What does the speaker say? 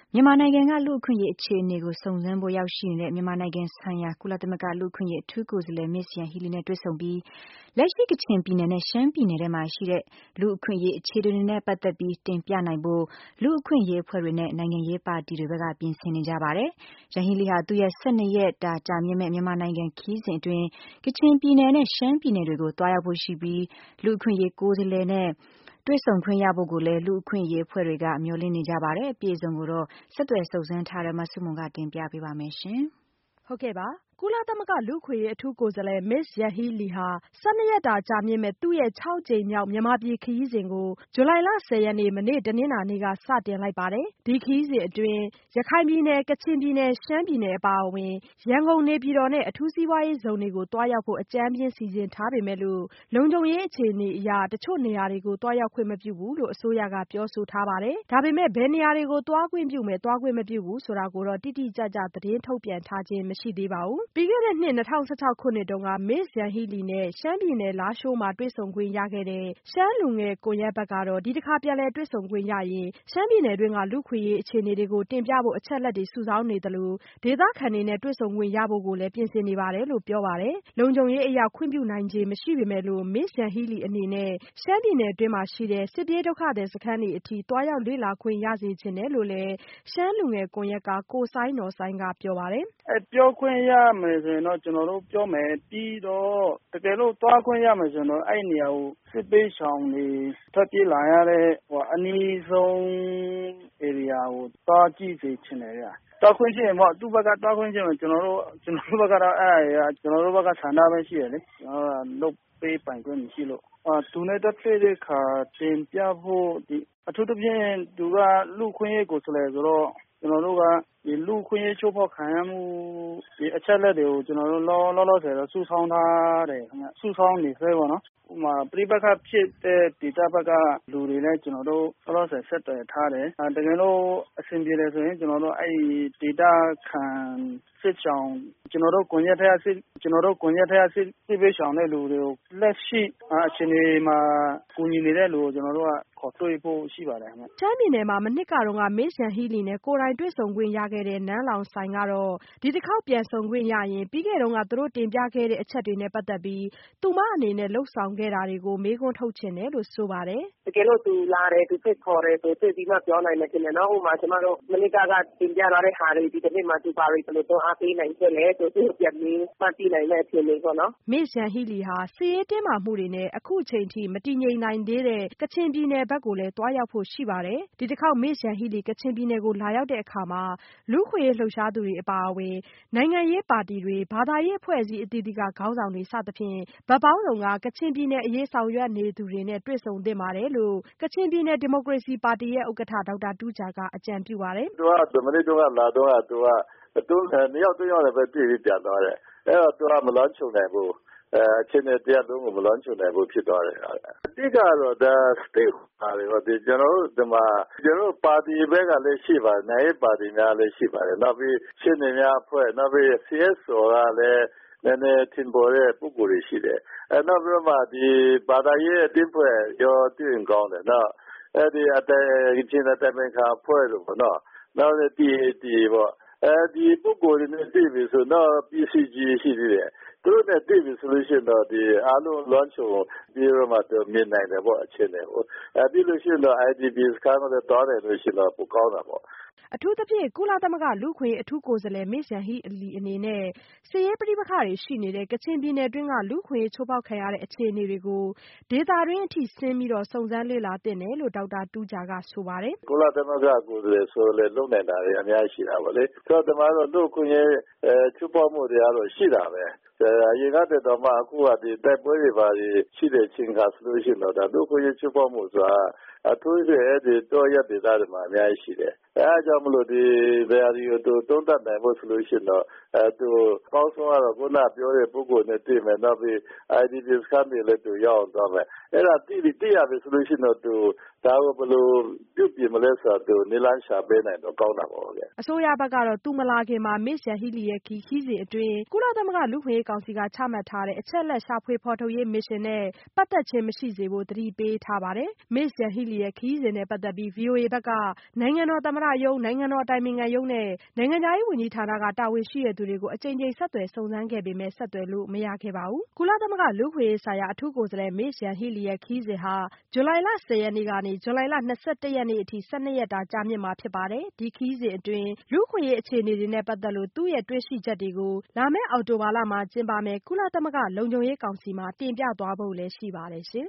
မြန်မာနိုင်ငံကလူ့အခွင့်အရေးအခြေအနေကိုစုံစမ်းဖို့ရောက်ရှိနေတဲ့မြန်မာနိုင်ငံဆိုင်ရာကုလသမဂ္ဂလူ့အခွင့်အရေးအထူးကိုယ်စားလှယ် Ms. Yanghee Lee နဲ့တွေ့ဆုံပြီးလက်ရှိကချင်ပြည်နယ်နဲ့ရှမ်းပြည်နယ်ထဲမှာရှိတဲ့လူ့အခွင့်အရေးအခြေအနေတွေနဲ့ပတ်သက်ပြီးတင်ပြနိုင်ဖို့လူ့အခွင့်အရေးအဖွဲ့တွေနဲ့နိုင်ငံရေးပါတီတွေဘက်ကပြင်ဆင်နေကြပါတယ်။ Yanghee Lee ဟာသူ့ရဲ့12 ရက်တာကြာမြင့်မယ့်မြန်မာနိုင်ငံခရီးစဉ်အတွင်းကချင်ပြည်နယ်နဲ့ရှမ်းပြည်နယ်တွေကိုသွားရောက်ဖို့ရှိပြီးလူ့အခွင့်အရေးကိုယ်စားလှယ်နဲ့တွေ့ဆုံခွင့်ရဖို့ကိုလည်းလူ့အခွင့်အရေးအဖွဲ့တွေကမျှော်လင့်နေကြပါတယ်။အပြည့်အစုံကိုတော့ဆက်သွယ်စုံစမ်းထားတဲ့မဆုမွန်ကတင်ပြပေးပါမယ်ရှင်။ ကုလသမဂ္ဂလူ့အခွင့်အရေးအထူးကိုယ်စားလှယ် Ms. Yanghee Lee ဟာ12 ရက်တာကြာမြင့်မယ့်သူ့ရဲ့6 ကြိမ်မြောက်မြန်မာပြည်ခရီးစဉ်ကိုဇူလိုင်လ 10 ရက်နေ့ မနေ့တနင်္လာနေ့ကစတင်လိုက်ပါတယ်။ ဒီခရီးစဉ်အတွင်းရခိုင်ပြည်နယ်၊ ကချင်ပြည်နယ်၊ ရှမ်းပြည်နယ်အပါအဝင်ရန်ကုန်၊ နေပြည်တော်နဲ့အထူးစီးပွားရေးဇုန်တွေကိုသွားရောက်ဖို့အကြမ်းဖျင်းစီစဉ်ထားပေမဲ့လို့လုံခြုံရေးအခြေအနေအရတချို့နေရာတွေကိုသွားရောက်ခွင့်မပြုဘူးလို့အစိုးရကပြောဆိုထားပါတယ်။ ဒါပေမဲ့ဘယ်နေရာတွေကိုသွားခွင့်ပြုမယ်သွားခွင့်မပြုဘူးဆိုတာကိုတော့တိတိကျကျသတင်းထုတ်ပြန်ထားခြင်းမရှိသေးပါဘူး။ ပြီးခဲ့တဲ့နှစ် 2016 ခုနှစ်တုန်းက Ms. Yanghee Lee နဲ့ရှမ်းပြည်နယ်လားရှိုးမှာတွေ့ဆုံခွင့်ရခဲ့တဲ့ရှမ်းလူငယ်ကွန်ရက်ဘက်ကတော့ဒီတခါပြန်လည်တွေ့ဆုံခွင့်ရရင်ရှမ်းပြည်နယ်တွင်းကလူ့အခွင့်အရေးအခြေအနေတွေကိုတင်ပြဖို့အချက်အလက်တွေစုဆောင်းနေသလိုဒေသခံတွေနဲ့တွေ့ဆုံခွင့်ရဖို့ကိုလည်းပြင်ဆင်နေပါတယ်လို့ပြောပါတယ်။ လုံခြုံရေးအရခွင့်ပြုနိုင်ခြေမရှိပေမဲ့လို့ Ms. Yanghee Lee အနေနဲ့ရှမ်းပြည်နယ်တွင်းမှာရှိတဲ့စစ်ပြေးဒုက္ခသည်စခန်းတွေအထိသွားရောက်လေ့လာခွင့်ရစေချင်တယ်လို့လည်းရှမ်းလူငယ်ကွန်ရက်က ကိုစိုင်းနော်စိုင်းကပြောပါတယ်။ပြောခွင့်ရမယ်ဆိုရင်တော့ကျနော်တို့ပြောမယ်ပြီးတော့တကယ်လို့သွားခွင့်ရမယ်ဆိုရင်တော့အဲ့နေရာကိုစစ်ပေးရှောင်တွေထွက်ပြေးလာရတဲ့အနည်းဆုံးဧရိယာကိုသွားကြည့်စေချင်တယ်ဗျ။သွားခွင့်ရှိရင်ပေါ့သူ့ဘက်ကသွားခွင့်ရှိရင်ကျနော်တို့ဘက်ကတော့အဲ့ဒါတွေကကျနော်တို့ဘက်ကဆန္ဒပဲရှိတယ်လေ။ကျနော်တို့ကလုပ်ပေးပိုင်ခွင့်မရှိလို့သူနဲ့တွေ့တဲ့အခါတင်ပြဖို့အထူးသဖြင့်သူကလူ့အခွင့်အရေးကိုယ်စားလှယ်ဆိုတော့ကျနော်တို့ကဒီလူ့အခွင့်အရေးချိုးဖောက်ခံရမှုဒီအချက်အလက်တွေကိုကျနော်တို့လောလောဆယ်တော့စုဆောင်းထားတယ်ခင်ဗျစုဆောင်းနေဆဲပေါ့နော်ဥပမာပဋိပက္ခဖြစ်တဲ့ဒေသဘက်ကလူတွေနဲ့ကျနော်တို့လောလောဆယ်ဆက်သွယ်ထားတယ်တကယ်လို့အဆင်ပြေတယ်ဆိုရင်ကျနော်တို့အဲ့ဒေသခံစစ်ဆောင်ကျနော်တို့ကွန်ရက်ထဲကစစ်ပေးရှောင်တဲ့လူတွေကိုလက်ရှိအခြေအနေမှာကူညီနေတဲ့လူကိုကျနော်တို့ကခေါ်တွေ့ဖို့ရှိပါတယ်ခင်ဗျရှမ်းပြည်နယ်မှာမနှစ်ကတော့ Ms. Yanghee Lee နဲ့ကိုယ်တိုင်တွေ့ဆုံခွင့်ရခဲ့တဲ့နန်းလောင်ဆိုင်ကတော့ဒီတစ်ခေါက်ပြန်ဆုံခွင့်ရရင်ပြီးခဲ့တုန်းကသူတို့တင်ပြခဲ့တဲ့အချက်တွေနဲ့ပတ်သက်ပြီးသူမအနေနဲ့လှုပ်ဆောင်ခဲ့တာတွေကိုမေးခွန်းထုတ်ချင်တယ်လို့ဆိုပါတယ်။တကယ်လို့သူလာတယ်သူဖိတ်ခေါ်တယ်ဆိုတွေ့ပြီးမှပြောနိုင်မယ်ထင်တယ်နော်။ဥပမာကျမတို့မနှစ်ကတင်ပြလာတဲ့ဟာတွေဒီတစ်နှစ်မှာသူပါရီဘယ်လိုတော့အားပေးနိုင်ခဲ့လဲဆိုသူပြန်ပြီးမှသိနိုင်တဲ့အခြေအနေပေါ့နော်။ Ms. Yanghee Lee ဟာစစ်ရေးတင်းမာမှုတွေနဲ့အခုချိန်ထိမတည်ငြိမ်နိုင်သေးတဲ့ကချင်ပြည်နယ်ဘက်ကိုလည်းသွားရောက်ဖို့ရှိပါတယ်။ဒီတစ်ခေါက် Ms. Yanghee Lee ကချင်ပြည်နယ်ကိုလာရောက်တဲ့အခါမှာလူ့အခွင့်အရေးလှုပ်ရှားသူတွေအပါအဝင်နိုင်ငံရေးပါတီတွေဘာသာရေးအဖွဲ့အစည်းအသီးသီးကခေါင်းဆောင်တွေစသဖြင့်ဘက်ပေါင်းစုံကကချင်ပြည်နယ်အရေးဆောင်ရွက်နေသူတွေနဲ့တွေ့ဆုံသင့်ပါတယ်လို့ကချင်ပြည်နယ်ဒီမိုကရေစီပါတီရဲ့ဥက္ကဋ္ဌဒေါက်တာတူးဂျာကအကြံပြုပါတယ်။သူကမနေ့တုန်းကလာတော့သူက2 ယောက်နဲ့ပဲတွေ့ပြီးပြန်သွားတယ်။အဲ့တော့သူကမလွမ်းခြုံနိုင်ဘူးအခြေအနေတရားလုံးကိုမလွမ်းခြုံနိုင်ဘူးဖြစ်သွားတယ်အဓိကတော့ဒါ state ပါတယ်ကျွန်တော်တို့ဒီမှာကျွန်တော်ပါတီဘက်ကလည်းရှိပါတယ်နိုင်ငံပါတီများလည်းရှိပါတယ်နောက်ပြီးရှင်းနေများအဖွဲ့နောက်ပြီး CSO ကလည်းနည်းနည်းထင်ပေါ်တဲ့ပုဂ္ဂိုလ်တွေရှိတယ်နောက်ပြီးတော့ဒီဘာသာရေးအတင်းဖွဲ့ရောတွေ့ရင်ကောင်းတယ်နော်အဲ့ဒီအချင်းအတိုင်ပင်ခံအဖွဲ့လို့ပေါ့နော်နောက်လည်း TAT ပေါ့ဒီပုဂ္ဂိုလ်တွေနဲ့တွေ့ပြီဆိုတော့ PCG ရှိသေးတယ်သူတို့နဲ့တွေ့ပြီဆိုလို့ရှိရင်တော့ဒီအားလုံးလွှမ်းခြုံပြီးတော့မှမြင်နိုင်တယ်ပေါ့အခြေအနေကိုပြီးလို့ရှိရင်တော့ IDP စခန်းတွေတောင်းတယ်လို့ရှိရင်တော့ပိုကောင်းတာပေါ့အထူးသဖြင့်ကုလသမဂ္ဂလူ့အခွင့်အရေးအထူးကိုယ်စားလှယ် Ms. Yanghee Lee အနေနဲ့စစ်ရေးပဋိပက္ခတွေရှိနေတဲ့ကချင်ပြည်နယ်တွင်းကလူ့အခွင့်အရေးချိုးဖောက်ခံရတဲ့အခြေအနေတွေကိုဒေသတွင်းအထိဆင်းပြီးစုံစမ်းလေ့လာသင့်တယ်လို့ဒေါက်တာတူးဂျာကဆိုပါတယ်ကုလသမဂ္ဂကိုယ်စားလှယ်ဆိုလည်းလုပ်နိုင်တာတွေအများကြီးရှိတာပါလေဆိုတော့ဒီမှာတော့လူ့အခွင့်အရေးချိုးဖောက်မှုတွေကတော့ရှိတာပဲရေကားတဲ့တော့မှအခုကဒီတိုက်ပွဲတွေပါရှိတဲ့အချိန်ကဆိုလို့ရှိရင်တော့ဒါလူ့အခွင့်အရေးချိုးဖောက်မှုဆိုတာအထူးဆိုအဲ့ဒီတော့ရတဲ့သားတွေမှာအများကြီးရှိတယ်အဲအကြောင်းမလို့ဒီဘယ်အရာကိုသုံးသပ်နိုင်ဖို့ဆိုလို့ရှိရင်တော့သူပေါင်းဆုံးကတော့ခုနပြောတဲ့ပုဂ္ဂိုလ်နဲ့တွေ့မယ်နောက်ပြီး IDP စခန်းတွေလည်းသူရောက်အောင်သွားမယ်အဲ့ဒါသိရပြီဆိုလို့ရှိရင်တော့သူဒါကိုဘယ်လိုပြုပြင်မလဲဆိုတော့သူနည်းလမ်းရှာပေးနိုင်တော့ကောင်းတာပေါ့ဗျအစိုးရဘက်ကတော့သူမလာခင်မှာ Ms. Yanghee Lee ရဲ့ခရီးစဉ်အတွင်းကုလသမဂ္ဂလူ့အခွင့်အရေးကောင်စီကချမှတ်ထားတဲ့အချက်အလက်ရှာဖွေဖော်ထုတ်ရေးမစ်ရှင်နဲ့ပတ်သက်ခြင်းမရှိစေဖို့သတိပေးထားပါတယ်။ Ms. Yanghee Lee ရဲ့ခရီးစဉ်နဲ့ပတ်သက်ပြီး VOA ဘက်ကနိုင်ငံတော်သမ္မတရုံး၊ နိုင်ငံတော်အတိုင်ပင်ခံရုံးနဲ့နိုင်ငံခြားရေးဝန်ကြီးဌာနကတာဝန်ရှိသူတွေကိုအကြိမ်ကြိမ်ဆက်သွယ်စုံစမ်းခဲ့ပေမဲ့ဆက်သွယ်လို့မရခဲ့ပါဘူး။ ကုလသမဂ္ဂလူ့အခွင့်အရေးဆိုင်ရာအထူးကိုယ်စားလှယ် Ms. Yanghee Lee ရဲ့ခရီးစဉ်ဟာ ဇူလိုင်လ 10 ရက်နေ့ကနေ ဇူလိုင်လ ၂၁ ရက်နေ့အထိ 12 ရက်တာကြာမြင့်မှာဖြစ်ပါတယ်။ ဒီခရီးစဉ်အတွင်းလူ့အခွင့်အရေးအခြေအနေတွေနဲ့ပတ်သက်လို့သူ့ရဲ့တွေ့ရှိချက်တွေကို လာမယ့်အောက်တိုဘာလမှာကျင်းပမယ့်ကုလသမဂ္ဂလုံခြုံရေးကောင်စီမှာတင်ပြသွားဖို့လည်းရှိပါတယ်ရှင်